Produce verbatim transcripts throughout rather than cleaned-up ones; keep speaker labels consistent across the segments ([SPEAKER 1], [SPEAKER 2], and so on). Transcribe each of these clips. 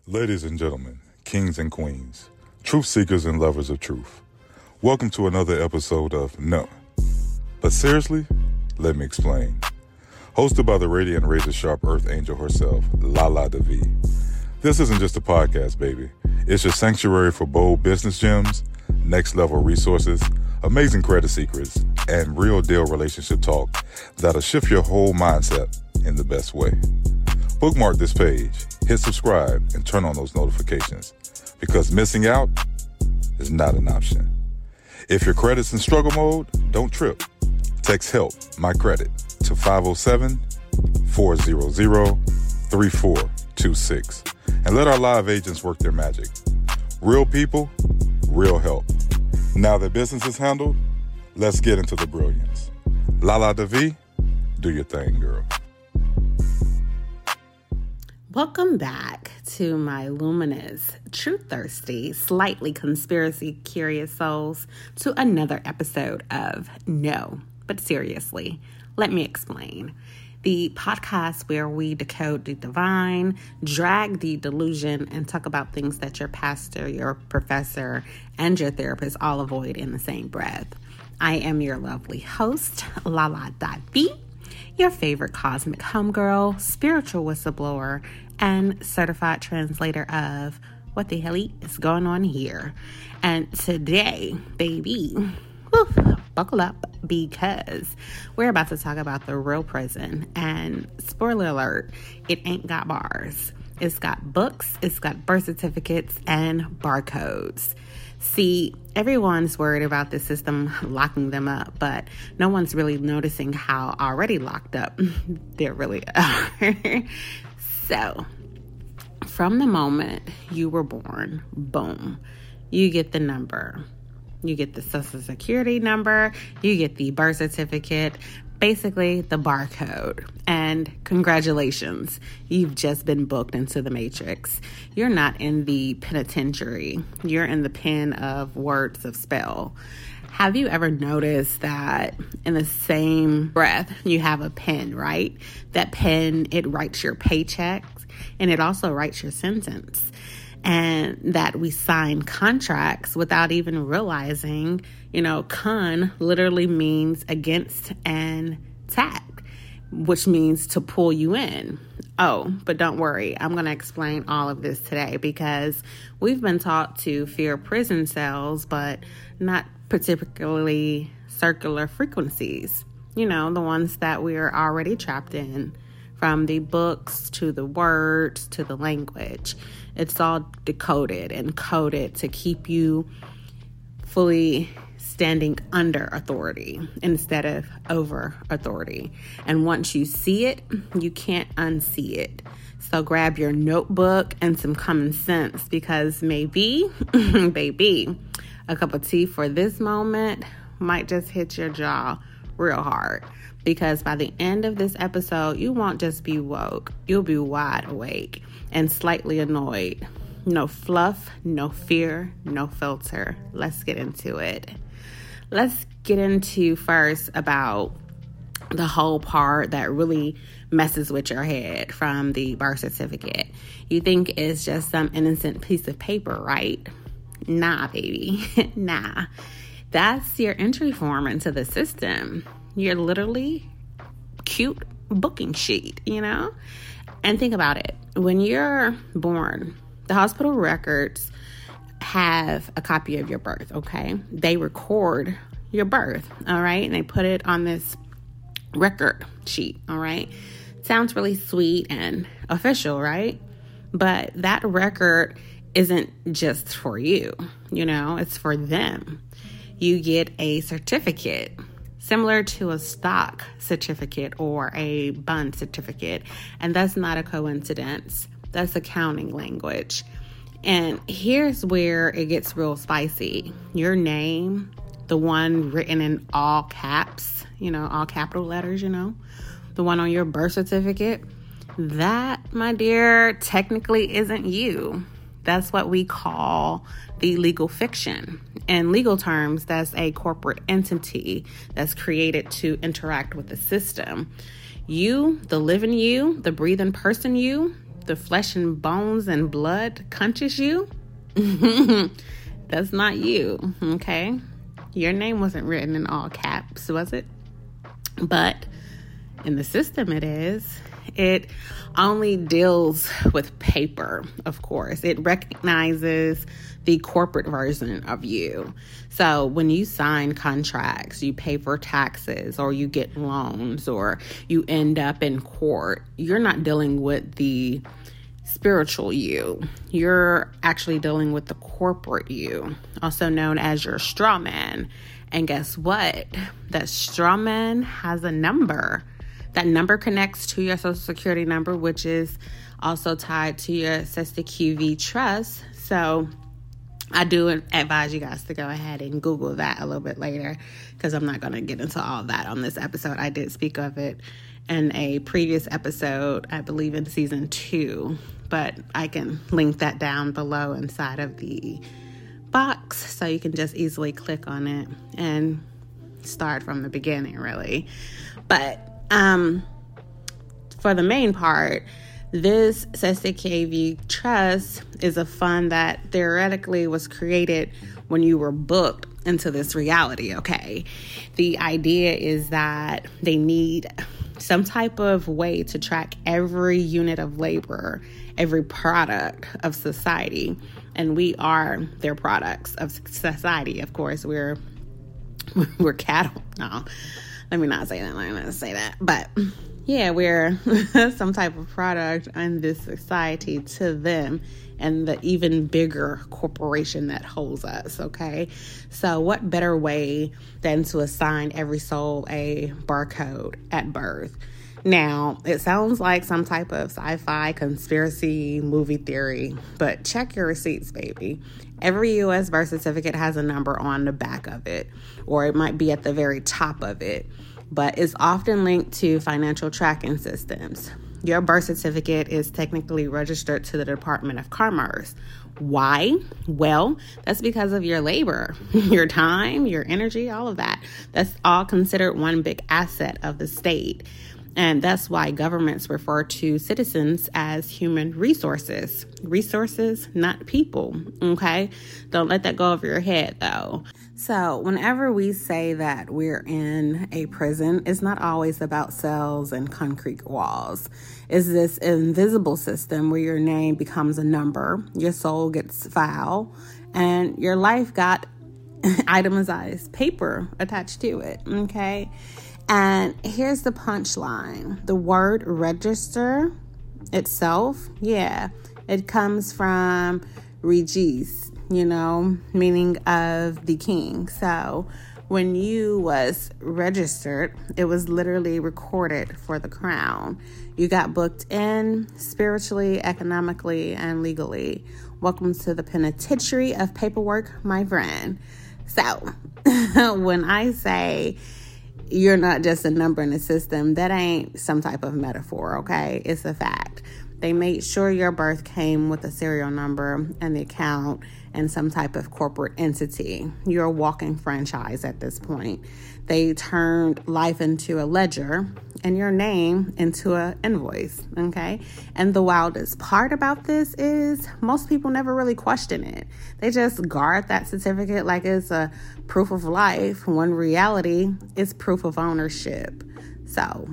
[SPEAKER 1] Ladies and gentlemen, kings and queens, truth seekers and lovers of truth, welcome to another episode of No. But seriously, let me explain. Hosted by the radiant razor sharp earth angel herself, Lala Devi. This isn't just a podcast, baby. It's your sanctuary for bold business gems, next level resources, amazing credit secrets, and real deal relationship talk that'll shift your whole mindset in the best way. Bookmark this page, hit subscribe, and turn on those notifications because missing out is not an option. If your credit's in struggle mode, don't trip. Text HELP, my credit, to five oh seven, four hundred, three four two six and let our live agents work their magic. Real people, real help. Now that business is handled, let's get into the brilliance. Lala Devi, do your thing, girl.
[SPEAKER 2] Welcome back to my luminous, truth-thirsty, slightly conspiracy-curious souls to another episode of No. But seriously, let me explain. The podcast where we decode the divine, drag the delusion, and talk about things that your pastor, your professor, and your therapist all avoid in the same breath. I am your lovely host, Lala Devi, your favorite cosmic homegirl, spiritual whistleblower, and certified translator of what the hell is going on here. And today, baby, whew, buckle up because we're about to talk about the real prison. And spoiler alert, it ain't got bars. It's got books, it's got birth certificates, and barcodes. See, everyone's worried about the system locking them up, but no one's really noticing how already locked up they really are. So, from the moment you were born, boom, you get the number. You get the social security number, you get the birth certificate, basically the barcode. And congratulations, you've just been booked into the matrix. You're not in the penitentiary. You're in the pen of words of spell. Have you ever noticed that in the same breath you have a pen, right? That pen, it writes your paychecks and it also writes your sentence. And that we sign contracts without even realizing, you know, con literally means against and tack, which means to pull you in. Oh, but don't worry, I'm going to explain all of this today because we've been taught to fear prison cells, but not particularly circular frequencies, you know, the ones that we're already trapped in, from the books to the words to the language. It's all decoded and coded to keep you fully standing under authority instead of over authority. And once you see it, you can't unsee it. So grab your notebook and some common sense because maybe, baby, a cup of tea for this moment might just hit your jaw real hard. Because by the end of this episode, you won't just be woke. You'll be wide awake and slightly annoyed. No fluff, no fear, no filter. Let's get into it. Let's get into first about the whole part that really messes with your head from the birth certificate. You think it's just some innocent piece of paper, right? Nah, baby. Nah. That's your entry form into the system. You're literally cute booking sheet, you know? And think about it. When you're born, the hospital records have a copy of your birth, okay? They record your birth, all right? And they put it on this record sheet, all right? Sounds really sweet and official, right? But that record isn't just for you, you know? It's for them. You get a certificate similar to a stock certificate or a bond certificate. And that's not a coincidence. That's accounting language. And here's where it gets real spicy. Your name, the one written in all caps, you know, all capital letters, you know, the one on your birth certificate, that, my dear, technically isn't you. That's what we call the legal fiction. In legal terms, that's a corporate entity that's created to interact with the system. You, the living you, the breathing person you, the flesh and bones and blood conscious you, that's not you, okay? Your name wasn't written in all caps, was it? But in the system it is. It only deals with paper, of course. It recognizes the corporate version of you. So when you sign contracts, you pay for taxes, or you get loans, or you end up in court, you're not dealing with the spiritual you. You're actually dealing with the corporate you, also known as your straw man. And guess what? That straw man has a number. That number connects to your Social Security number, which is also tied to your Sesta Q V trust. So I do advise you guys to go ahead and Google that a little bit later, because I'm not going to get into all that on this episode. I did speak of it in a previous episode, I believe in season two, but I can link that down below inside of the box so you can just easily click on it and start from the beginning, really. But um, for the main part, this Sesta Q V Trust is a fund that theoretically was created when you were booked into this reality, okay? The idea is that they need some type of way to track every unit of labor, every product of society, and we are their products of society. Of course, we're we're cattle. No, let me not say that. Let me not say that. But yeah, we're some type of product in this society to them and the even bigger corporation that holds us, okay? So what better way than to assign every soul a barcode at birth? Now, it sounds like some type of sci-fi conspiracy movie theory, but check your receipts, baby. Every U S birth certificate has a number on the back of it, or it might be at the very top of it, but it's often linked to financial tracking systems. Your birth certificate is technically registered to the Department of Commerce. Why? Well, that's because of your labor, your time, your energy, all of that. That's all considered one big asset of the state. And that's why governments refer to citizens as human resources. Resources, not people, okay? Don't let that go over your head, though. So whenever we say that we're in a prison, it's not always about cells and concrete walls. It's this invisible system where your name becomes a number, your soul gets filed, and your life got itemized paper attached to it, okay? And here's the punchline. The word register itself, yeah, it comes from regis, you know, meaning of the king. So when you was registered, it was literally recorded for the crown. You got booked in spiritually, economically, and legally. Welcome to the penitentiary of paperwork, my friend. So when I say you're not just a number in the system, that ain't some type of metaphor, okay? It's a fact. They made sure your birth came with a serial number and the account and some type of corporate entity. You're a walking franchise at this point. They turned life into a ledger and your name into an invoice, okay? And the wildest part about this is most people never really question it. They just guard that certificate like it's a proof of life, when reality is proof of ownership. So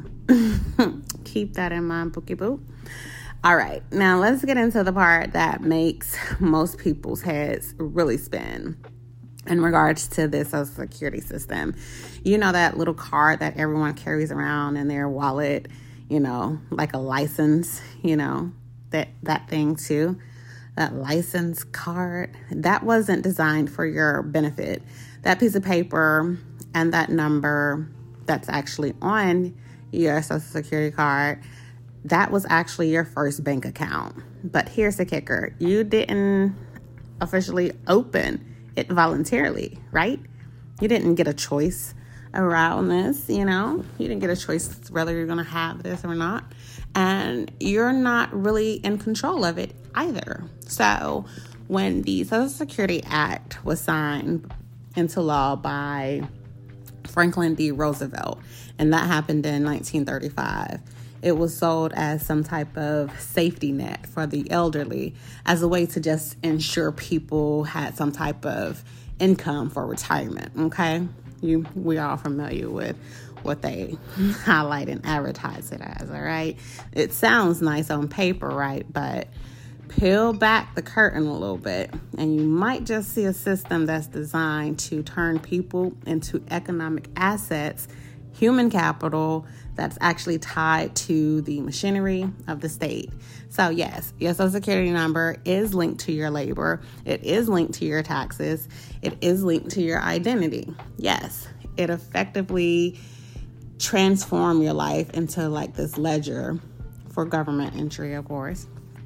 [SPEAKER 2] keep that in mind, Bookie Boo. All right, now let's get into the part that makes most people's heads really spin in regards to this Social Security system. You know that little card that everyone carries around in their wallet, you know, like a license, you know, that, that thing too, that license card, that wasn't designed for your benefit. That piece of paper and that number that's actually on your Social Security card, that was actually your first bank account. But here's the kicker. You didn't officially open it voluntarily, right? You didn't get a choice around this, you know? You didn't get a choice whether you're going to have this or not. And you're not really in control of it either. So when the Social Security Act was signed into law by Franklin D. Roosevelt, and that happened in nineteen thirty-five, it was sold as some type of safety net for the elderly, as a way to just ensure people had some type of income for retirement. Okay, you we are familiar with what they highlight and advertise it as. All right, it sounds nice on paper, right? But peel back the curtain a little bit, and you might just see a system that's designed to turn people into economic assets, human capital that's actually tied to the machinery of the state. So yes, your Social Security number is linked to your labor. It is linked to your taxes. It is linked to your identity. Yes, it effectively transforms your life into like this ledger for government entry, of course.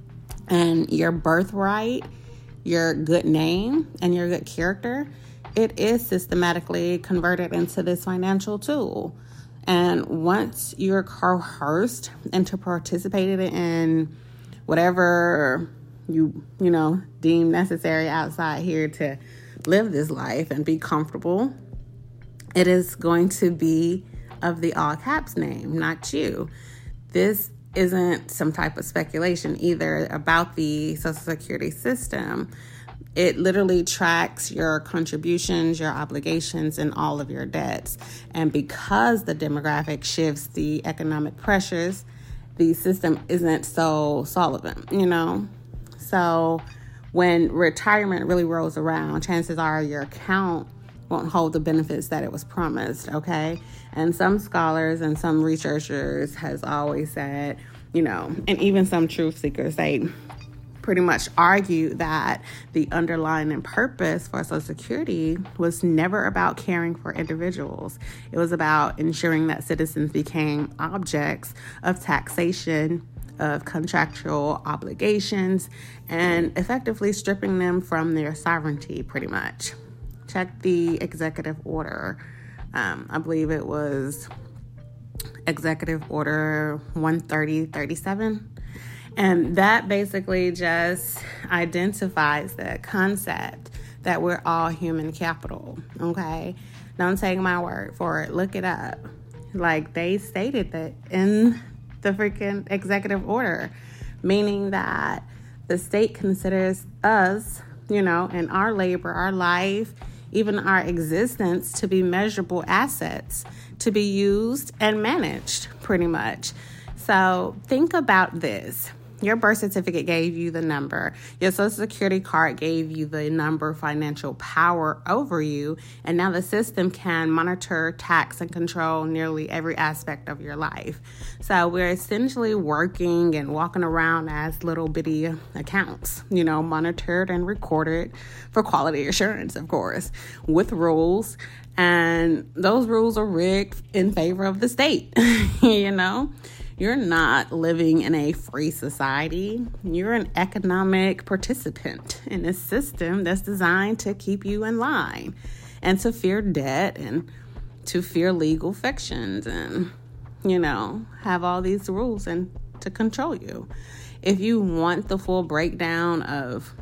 [SPEAKER 2] And your birthright, your good name, and your good character, it is systematically converted into this financial tool. And once you're coerced into participating in whatever you, you know, deem necessary outside here to live this life and be comfortable, it is going to be of the all caps name, not you. This isn't some type of speculation either about the Social Security system. It literally tracks your contributions, your obligations, and all of your debts. And because the demographic shifts the economic pressures, the system isn't so solvent, you know? So when retirement really rolls around, chances are your account won't hold the benefits that it was promised, okay? And some scholars and some researchers has always said, you know, and even some truth seekers, they pretty much argue that the underlying purpose for Social Security was never about caring for individuals. It was about ensuring that citizens became objects of taxation, of contractual obligations, and effectively stripping them from their sovereignty, pretty much. Check the executive order. Um, I believe it was Executive Order one thirty thirty-seven. And that basically just identifies the concept that we're all human capital, okay? Don't take my word for it. Look it up. Like, they stated that in the freaking executive order, meaning that the state considers us, you know, and our labor, our life, even our existence to be measurable assets to be used and managed, pretty much. So think about this. Your birth certificate gave you the number. Your Social Security card gave you the number, financial power over you. And now the system can monitor, tax, and control nearly every aspect of your life. So we're essentially working and walking around as little bitty accounts, you know, monitored and recorded for quality assurance, of course, with rules. And those rules are rigged in favor of the state, you know? You're not living in a free society. You're an economic participant in a system that's designed to keep you in line and to fear debt and to fear legal fictions and, you know, have all these rules and to control you. If you want the full breakdown of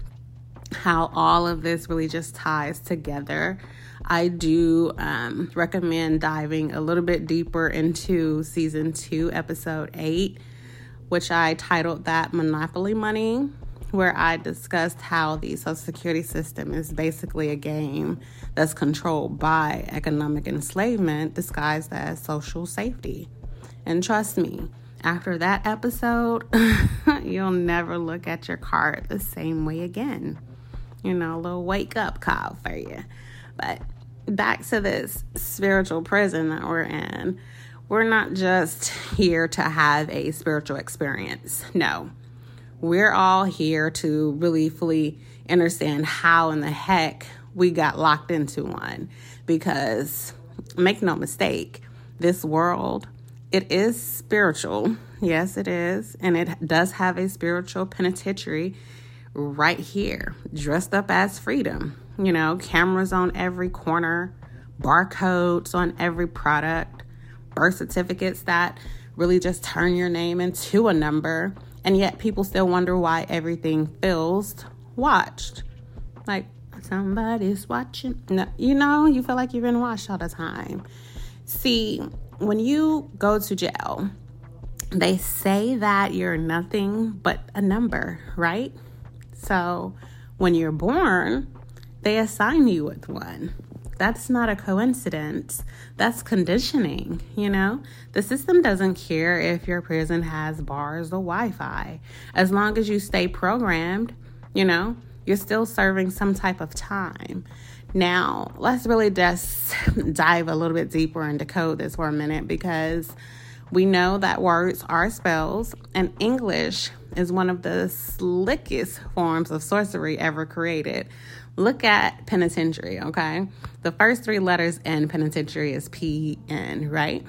[SPEAKER 2] how all of this really just ties together, I do um, recommend diving a little bit deeper into season two, episode eight, which I titled that Monopoly Money, where I discussed how the Social Security system is basically a game that's controlled by economic enslavement disguised as social safety. And trust me, after that episode, you'll never look at your card the same way again. You know, a little wake up call for you. But back to this spiritual prison that we're in. We're not just here to have a spiritual experience. No, we're all here to really fully understand how in the heck we got locked into one. Because make no mistake, this world, it is spiritual. Yes, it is. And it does have a spiritual penitentiary right here, dressed up as freedom. You know, cameras on every corner, barcodes on every product, birth certificates that really just turn your name into a number. And yet people still wonder why everything feels watched. Like, somebody's watching. No, you know, you feel like you've been watched all the time. See, when you go to jail, they say that you're nothing but a number, right? So when you're born, they assign you with one. That's not a coincidence. That's conditioning, you know? The system doesn't care if your prison has bars or Wi-Fi. As long as you stay programmed, you know, you're still serving some type of time. Now, let's really just dive a little bit deeper and decode this for a minute, because we know that words are spells, and English is one of the slickest forms of sorcery ever created. Look at penitentiary, okay? The first three letters in penitentiary is P N, right?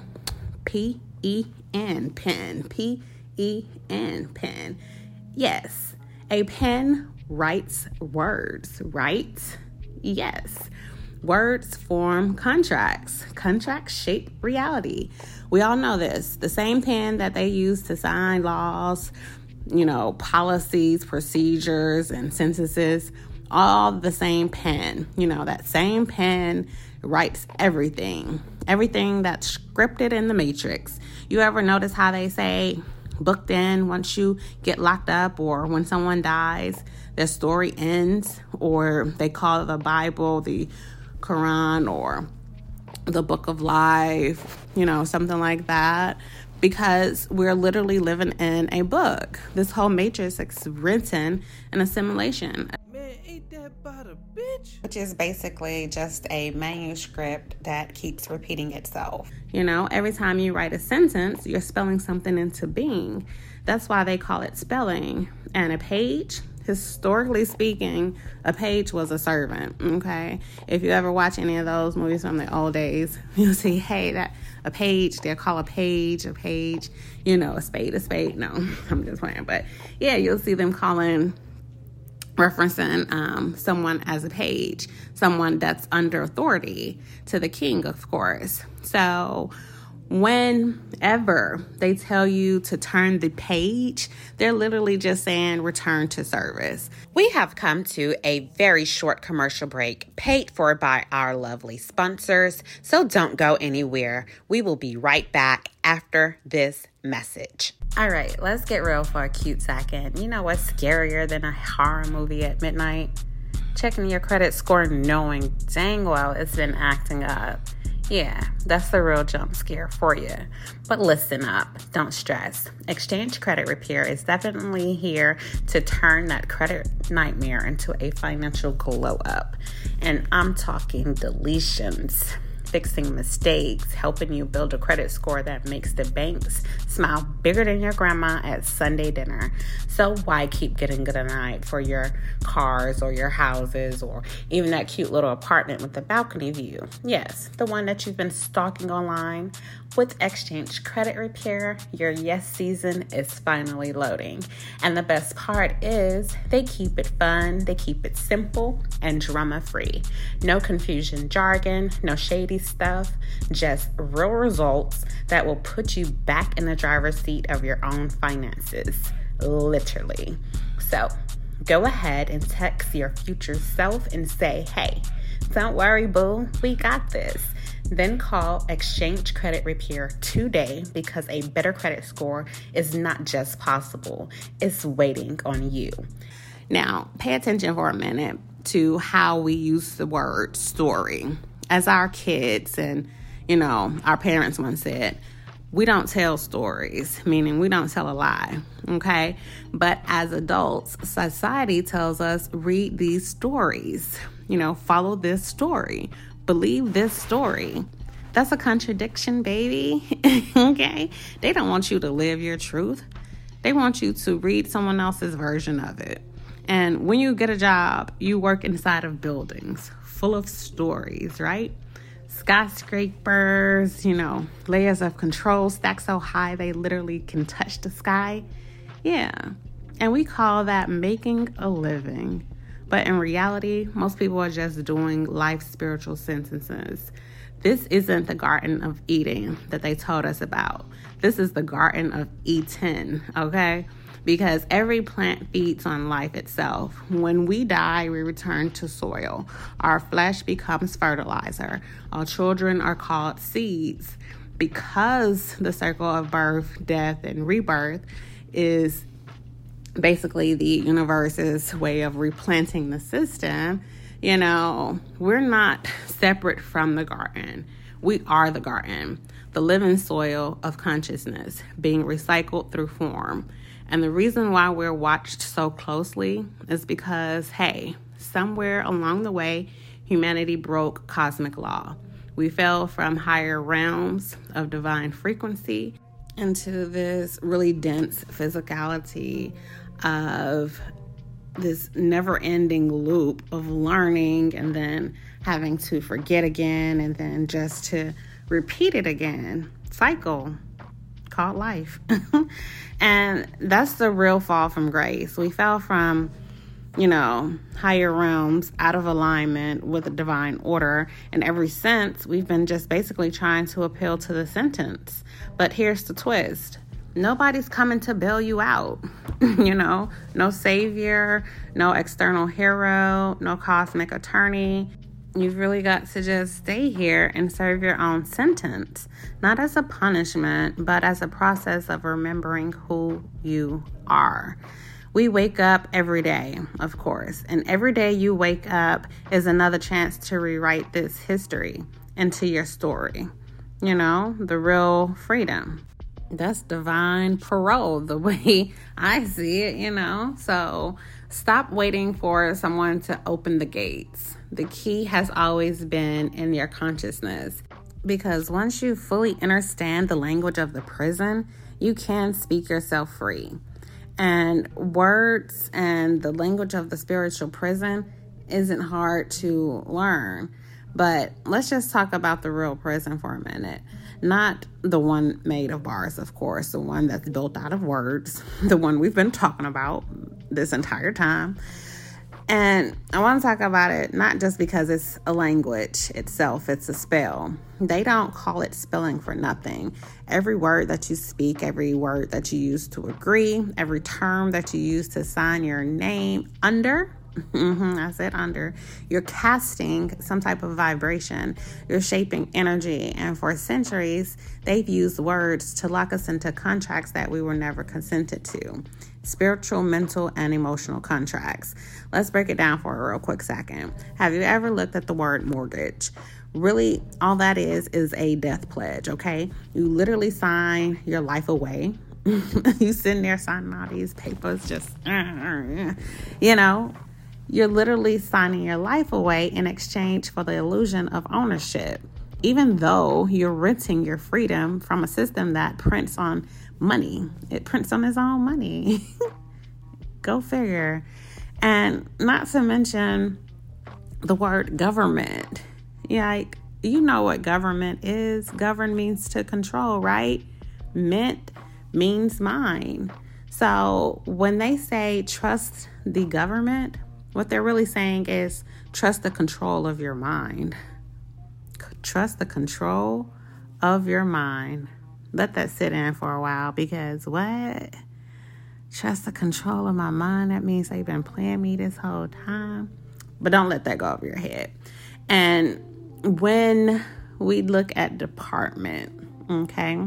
[SPEAKER 2] P E N, pen. P E N, pen. Yes, a pen writes words, right? Yes. Words form contracts. Contracts shape reality. We all know this. The same pen that they use to sign laws, you know, policies, procedures, and sentences, all the same pen. You know, that same pen writes everything. Everything that's scripted in the Matrix. You ever notice how they say booked in once you get locked up, or when someone dies, their story ends, or they call the Bible the Quran or the Book of Life, you know, something like that, because we're literally living in a book. This whole Matrix is written in a simulation.
[SPEAKER 3] Man, ain't that about a bitch?
[SPEAKER 2] Which is basically just a manuscript that keeps repeating itself. You know, every time you write a sentence, you're spelling something into being. That's why they call it spelling. And a page, historically speaking, a page was a servant, okay? If you ever watch any of those movies from the old days, you'll see, hey, that a page, they'll call a page a page, you know, a spade a spade. No, I'm just playing. But yeah, you'll see them calling, referencing um, someone as a page, someone that's under authority to the king, of course. So whenever they tell you to turn the page, they're literally just saying return to service.
[SPEAKER 4] We have come to a very short commercial break paid for by our lovely sponsors, so don't go anywhere. We will be right back after this message.
[SPEAKER 2] All right, let's get real for a cute second. You know what's scarier than a horror movie at midnight? Checking your credit score knowing dang well it's been acting up. Yeah, that's the real jump scare for you. But listen up, don't stress. Exchange Credit Repair is definitely here to turn that credit nightmare into a financial glow up. And I'm talking deletions, fixing mistakes, helping you build a credit score that makes the banks smile bigger than your grandma at Sunday dinner. So why keep getting good tonight for your cars or your houses or even that cute little apartment with the balcony view? Yes, the one that you've been stalking online. With Exchange Credit Repair, your yes season is finally loading. And the best part is they keep it fun, they keep it simple and drama-free. No confusion jargon, no shady stuff, just real results that will put you back in the driver's seat of your own finances, literally. So go ahead and text your future self and say, hey, don't worry, boo, we got this. Then call Exchange Credit Repair today, because a better credit score is not just possible, it's waiting on you.
[SPEAKER 4] Now, pay attention for a minute to how we use the word story. As our kids and, you know, our parents once said, we don't tell stories, meaning we don't tell a lie, okay? But as adults, society tells us, read these stories, you know, follow this story, believe this story. That's a contradiction, baby, okay? They don't want you to live your truth. They want you to read someone else's version of it. And when you get a job, you work inside of buildings full of stories, right? Skyscrapers, you know, layers of control stacked so high they literally can touch the sky. Yeah, and we call that making a living. But in reality, most people are just doing life spiritual sentences. This isn't the Garden of Eden that they told us about. This is the Garden of Eden, okay? Because every plant feeds on life itself. When we die, we return to soil. Our flesh becomes fertilizer. Our children are called seeds. because the circle of birth, death, and rebirth is basically the universe's way of replanting the system, you know, we're not separate from the garden. We are the garden, the living soil of consciousness being recycled through form. And the reason why we're watched so closely is because, hey, somewhere along the way, humanity broke cosmic law. We fell from higher realms of divine frequency into this really dense physicality of this never-ending loop of learning and then having to forget again and then just to repeat it again. Cycle called life. And that's the real fall from grace. We fell from, you know, higher realms out of alignment with the divine order. And ever since, we've been just basically trying to appeal to the sentence. But here's the twist. Nobody's coming to bail you out. You know, no savior, no external hero, no cosmic attorney. You've really got to just stay here and serve your own sentence, not as a punishment, but as a process of remembering who you are. We wake up every day, of course, and every day you wake up is another chance to rewrite this history into your story. You know, the real freedom. That's divine parole, the way I see it, you know. So stop waiting for someone to open the gates. The key has always been in your consciousness, because once you fully understand the language of the prison, you can speak yourself free. And words and the language of the spiritual prison isn't hard to learn. But let's just talk about the real prison for a minute. Not the one made of bars, of course, the one that's built out of words, the one we've been talking about this entire time. And I want to talk about it not just because it's a language itself, it's a spell. They don't call it spelling for nothing. Every word that you speak, every word that you use to agree, every term that you use to sign your name under, Mm-hmm, I said under. You're casting some type of vibration. You're shaping energy. And for centuries, they've used words to lock us into contracts that we were never consented to. Spiritual, mental, and emotional contracts. Let's break it down for a real quick second. Have you ever looked at the word mortgage? Really, all that is is a death pledge, okay? You literally sign your life away. You sitting there signing all these papers, just, you know, you're literally signing your life away in exchange for the illusion of ownership, even though you're renting your freedom from a system that prints on money. It prints on its own money. Go figure. And not to mention the word government. Yeah, like, you know what government is. Govern means to control, right? Mint means mine. So when they say trust the government, what they're really saying is trust the control of your mind. Trust the control of your mind. Let that sit in for a while, because what? Trust the control of my mind? That means they've been playing me this whole time. But don't let that go over your head. And when we look at department, okay?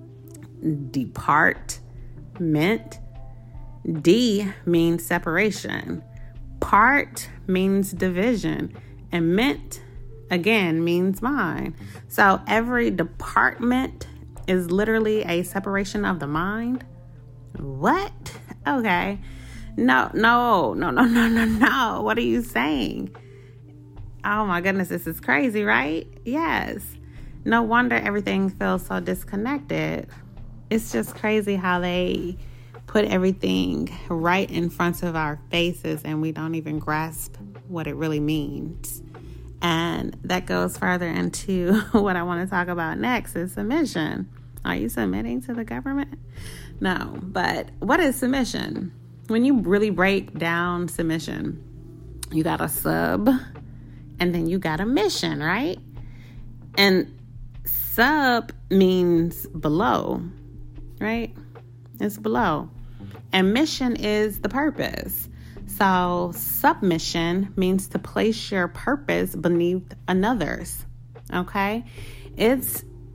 [SPEAKER 4] Department. D means separation. Part means division. And ment, again, means mind. So every department is literally a separation of the mind. What? Okay. No, no, no, no, no, no, no. What are you saying? Oh my goodness, this is crazy, right? Yes. No wonder everything feels so disconnected. It's just crazy how they put everything right in front of our faces and we don't even grasp what it really means. And that goes further into what I want to talk about next is submission. Are you submitting to the government? No, but what is submission? When you really break down submission, you got a sub and then you got a mission, right? And sub means below, right? It's below. And mission is the purpose. So submission means to place your purpose beneath another's, okay? It's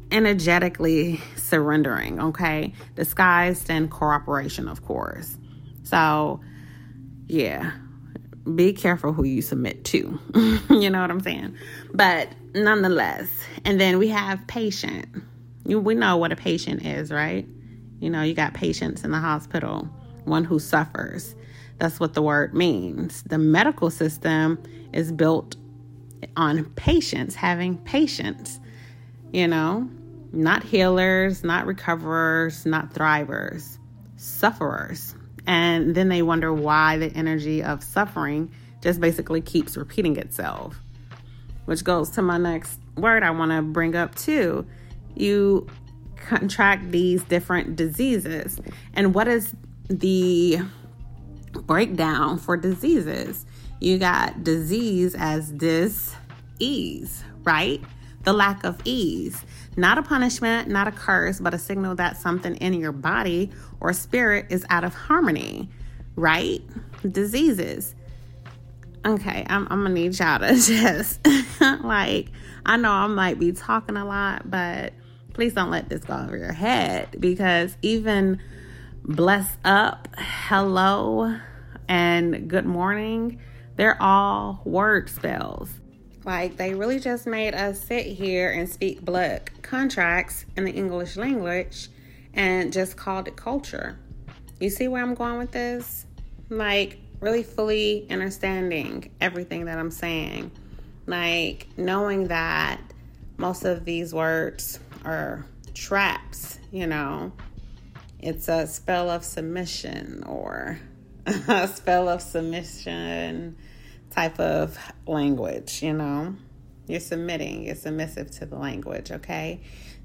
[SPEAKER 4] energetically surrendering, okay? Disguised in cooperation, of course. So, yeah, be careful who you submit to. You know what I'm saying? But nonetheless, and then we have patient. You, we know what a patient is, right? You know, you got patients in the hospital, one who suffers. That's what the word means. The medical system is built on patients having patience, you know, not healers, not recoverers, not thrivers, sufferers. And then they wonder why the energy of suffering just basically keeps repeating itself, which goes to my next word I want to bring up too. You contract these different diseases. And what is the breakdown for diseases? You got disease as dis-ease, right? The lack of ease. Not a punishment, not a curse, but a signal that something in your body or spirit is out of harmony, right? Diseases. Okay, I'm, I'm gonna need y'all to just, like, I know I might be talking a lot, but please don't let this go over your head, because even bless up, hello, and good morning, they're all word spells. Like, they really just made us sit here and speak blood contracts in the English language and just called it culture. You see where I'm going with this? Like, really fully understanding everything that I'm saying. Like, knowing that most of these words are traps, you know. It's a spell of submission or a spell of submission type of language, you know. You're submitting, you're submissive to the language, okay?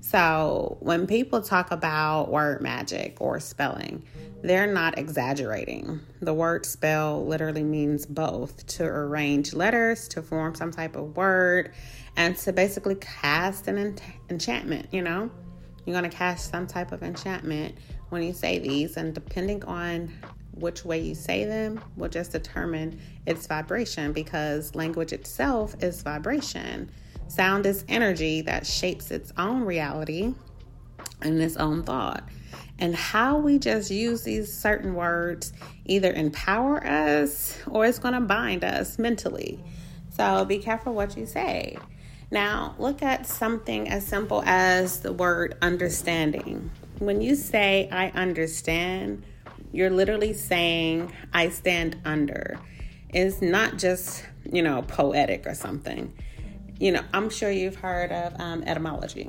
[SPEAKER 4] So when people talk about word magic or spelling, they're not exaggerating. The word spell literally means both: to arrange letters, to form some type of word, and to basically cast an en- enchantment, you know? You're going to cast some type of enchantment when you say these, and depending on which way you say them will just determine its vibration, because language itself is vibration. Sound is energy that shapes its own reality and its own thought. And how we just use these certain words either empower us or it's going to bind us mentally. So be careful what you say. Now, look at something as simple as the word understanding. When you say, I understand, you're literally saying, I stand under. It's not just, you know, poetic or something. You know, I'm sure you've heard of um, etymology.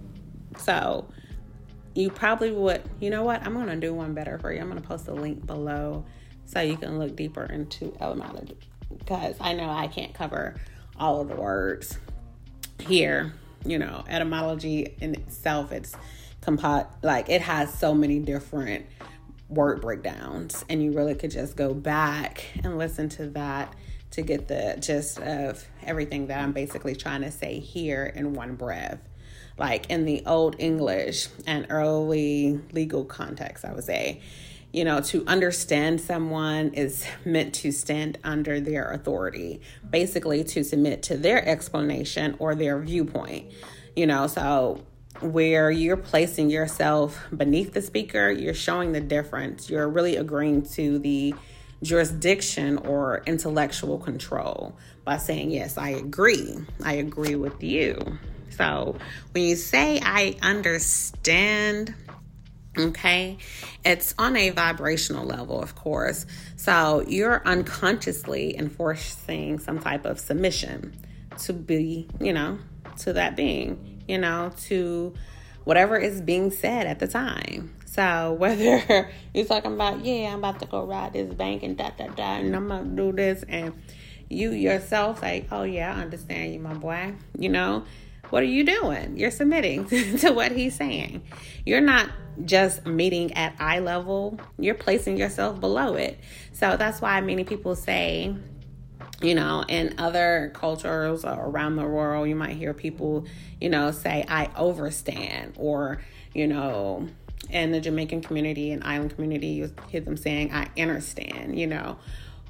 [SPEAKER 4] So you probably would, you know what? I'm going to do one better for you. I'm going to post a link below so you can look deeper into etymology, because I know I can't cover all of the words here. You know, etymology in itself, it's compo- like it has so many different word breakdowns, and you really could just go back and listen to that to get the gist of everything that I'm basically trying to say here in one breath. Like in the Old English and early legal context, I would say, you know, to understand someone is meant to stand under their authority, basically to submit to their explanation or their viewpoint, you know. So where you're placing yourself beneath the speaker, you're showing the difference. You're really agreeing to the jurisdiction or intellectual control by saying, yes, I agree. I agree with you. So when you say I understand, okay, it's on a vibrational level, of course. So you're unconsciously enforcing some type of submission to be, you know, to that being, you know, to whatever is being said at the time. So whether you're talking about, yeah, I'm about to go rob this bank and da, da, da, and I'm going to do this, and you yourself like, oh, yeah, I understand you, my boy, you know, what are you doing? You're submitting to what he's saying. You're not just meeting at eye level. You're placing yourself below it. So that's why many people say, you know, in other cultures around the world, you might hear people, you know, say, I overstand, or, you know, in the Jamaican community and island community, you hear them saying, I understand, you know,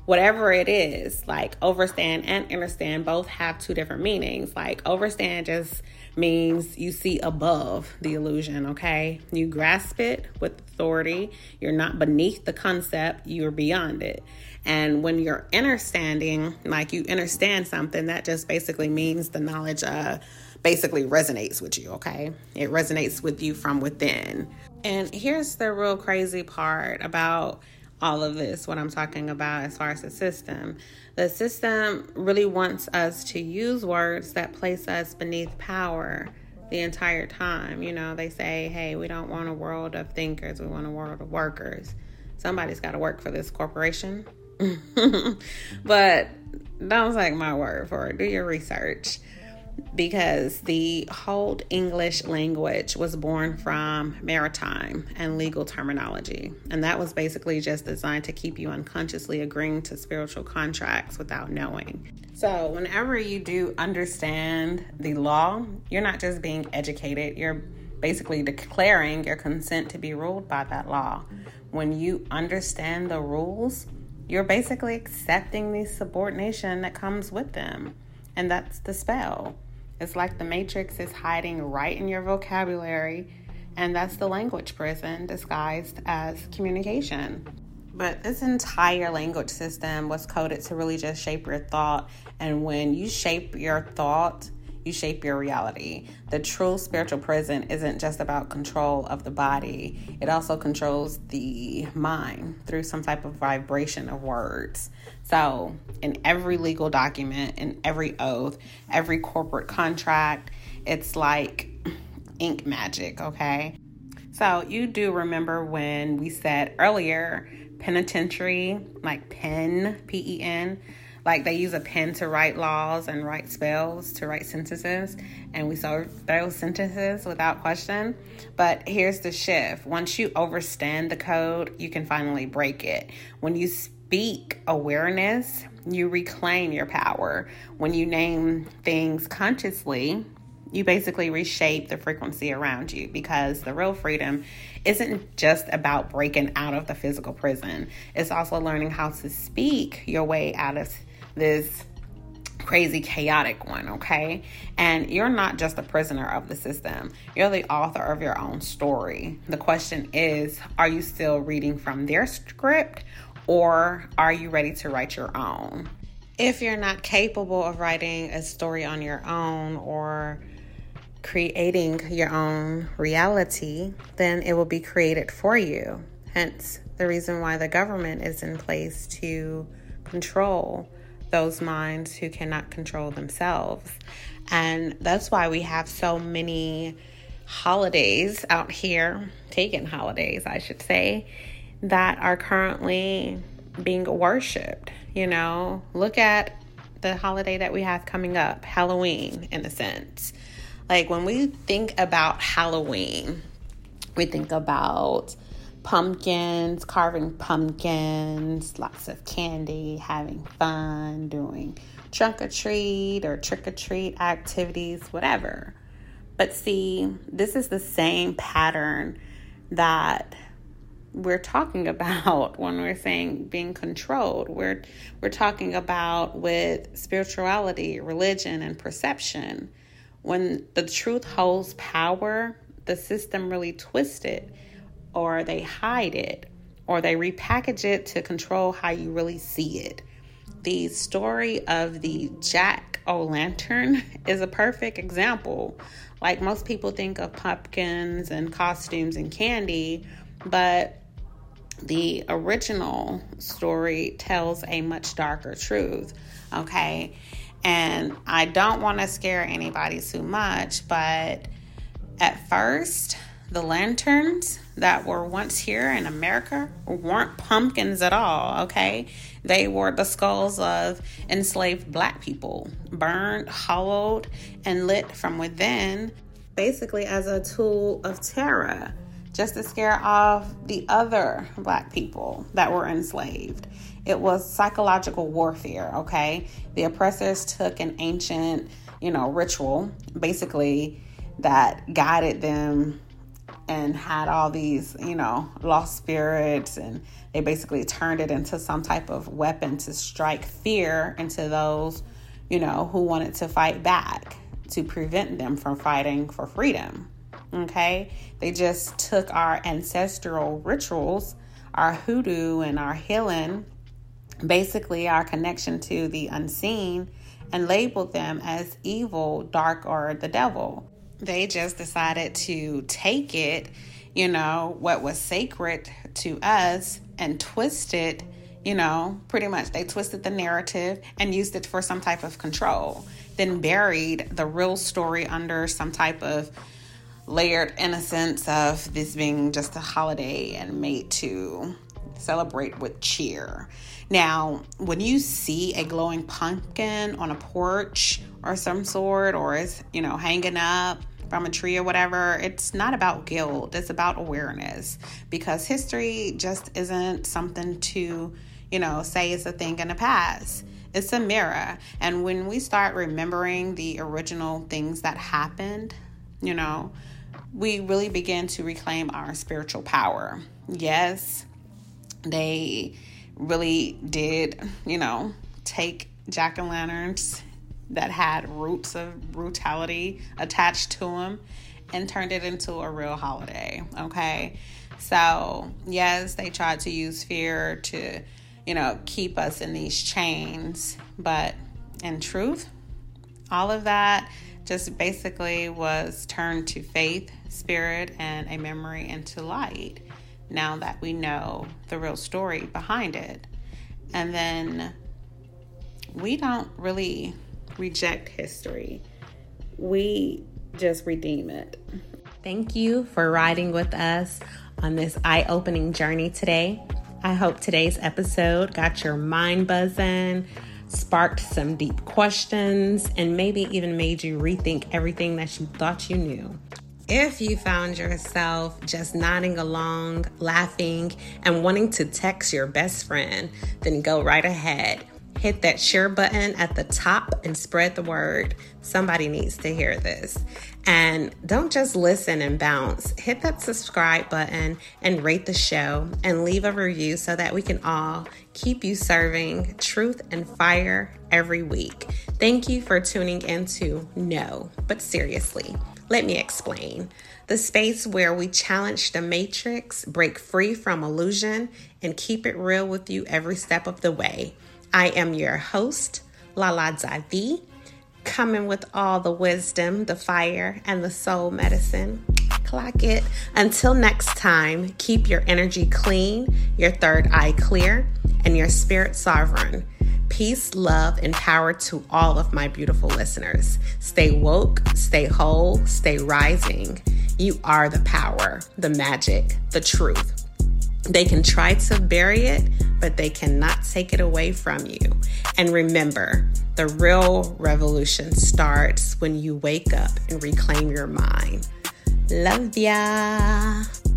[SPEAKER 4] whatever it is, like overstand and understand both have two different meanings. Like overstand just means you see above the illusion, okay? You grasp it with authority. You're not beneath the concept, you're beyond it. And when you're understanding, like you understand something, that just basically means the knowledge uh, basically resonates with you, okay? It resonates with you from within. And here's the real crazy part about all of this, what I'm talking about as far as the system. The system really wants us to use words that place us beneath power the entire time. You know, they say, hey, we don't want a world of thinkers, we want a world of workers. Somebody's got to work for this corporation. But don't take my word for it. Do your research. Because the whole English language was born from maritime and legal terminology. And that was basically just designed to keep you unconsciously agreeing to spiritual contracts without knowing. So whenever you do understand the law, you're not just being educated, you're basically declaring your consent to be ruled by that law. When you understand the rules, you're basically accepting the subordination that comes with them. And that's the spell. It's like the Matrix is hiding right in your vocabulary, and that's the language prison disguised as communication. But this entire language system was coded to really just shape your thought. And when you shape your thought, you shape your reality. The true spiritual prison isn't just about control of the body. It also controls the mind through some type of vibration of words. So in every legal document, in every oath, every corporate contract, it's like ink magic, okay? So you do remember when we said earlier, penitentiary, like pen, P E N, like they use a pen to write laws and write spells, to write sentences, and we saw those sentences without question. But here's the shift. Once you overstand the code, you can finally break it. When you speak awareness, you reclaim your power. When you name things consciously, you basically reshape the frequency around you, because the real freedom isn't just about breaking out of the physical prison. It's also learning how to speak your way out of this crazy, chaotic one, okay? And you're not just a prisoner of the system. You're the author of your own story. The question is, are you still reading from their script, or are you ready to write your own? If you're not capable of writing a story on your own or creating your own reality, then it will be created for you. Hence, the reason why the government is in place to control those minds who cannot control themselves. And that's why we have so many holidays out here, pagan holidays, I should say, that are currently being worshipped. You know, look at the holiday that we have coming up, Halloween, in a sense. Like when we think about Halloween, we think about pumpkins, carving pumpkins, lots of candy, having fun, doing trunk or treat or trick or treat activities, whatever. But see, this is the same pattern that we're talking about when we're saying being controlled. We're we're talking about with spirituality, religion, and perception. When the truth holds power, the system really twists it, or they hide it, or they repackage it to control how you really see it. The story of the Jack-o'-lantern is a perfect example. Like most people think of pumpkins and costumes and candy, but the original story tells a much darker truth, okay? And I don't want to scare anybody too much, but at first, the lanterns that were once here in America weren't pumpkins at all, okay? They were the skulls of enslaved black people, burned, hollowed, and lit from within, basically as a tool of terror, just to scare off the other black people that were enslaved. It was psychological warfare, okay? The oppressors took an ancient, you know, ritual, basically, that guided them and had all these, you know, lost spirits, and they basically turned it into some type of weapon to strike fear into those, you know, who wanted to fight back, to prevent them from fighting for freedom. Okay? They just took our ancestral rituals, our hoodoo and our healing, basically our connection to the unseen, and labeled them as evil, dark, or the devil. They just decided to take it, you know, what was sacred to us, and twist it, you know, pretty much they twisted the narrative and used it for some type of control, then buried the real story under some type of layered innocence of this being just a holiday and made to celebrate with cheer. Now, when you see a glowing pumpkin on a porch or some sort, or it's, you know, hanging up from a tree or whatever, it's not about guilt. It's about awareness, because history just isn't something to, you know, say it's a thing in the past. It's a mirror. And when we start remembering the original things that happened, you know, we really begin to reclaim our spiritual power. Yes, they really did, you know, take jack-o'-lanterns that had roots of brutality attached to them and turned it into a real holiday. Okay. So yes, they tried to use fear to, you know, keep us in these chains, but in truth, all of that just basically was turned to faith, spirit, and a memory into light, now that we know the real story behind it. And then we don't really reject history. We just redeem it.
[SPEAKER 2] Thank you for riding with us on this eye-opening journey today. I hope today's episode got your mind buzzing, sparked some deep questions, and maybe even made you rethink everything that you thought you knew. If you found yourself just nodding along, laughing, and wanting to text your best friend, then go right ahead. Hit that share button at the top and spread the word. Somebody needs to hear this. And don't just listen and bounce. Hit that subscribe button and rate the show and leave a review so that we can all keep you serving truth and fire every week. Thank you for tuning into No, But Seriously. Let me explain. The space where we challenge the matrix, break free from illusion, and keep it real with you every step of the way. I am your host, Lala Davi, coming with all the wisdom, the fire, and the soul medicine. Clock it. Until next time, keep your energy clean, your third eye clear, and your spirit sovereign. Peace, love, and power to all of my beautiful listeners. Stay woke, stay whole, stay rising. You are the power, the magic, the truth. They can try to bury it, but they cannot take it away from you. And remember, the real revolution starts when you wake up and reclaim your mind. Love ya.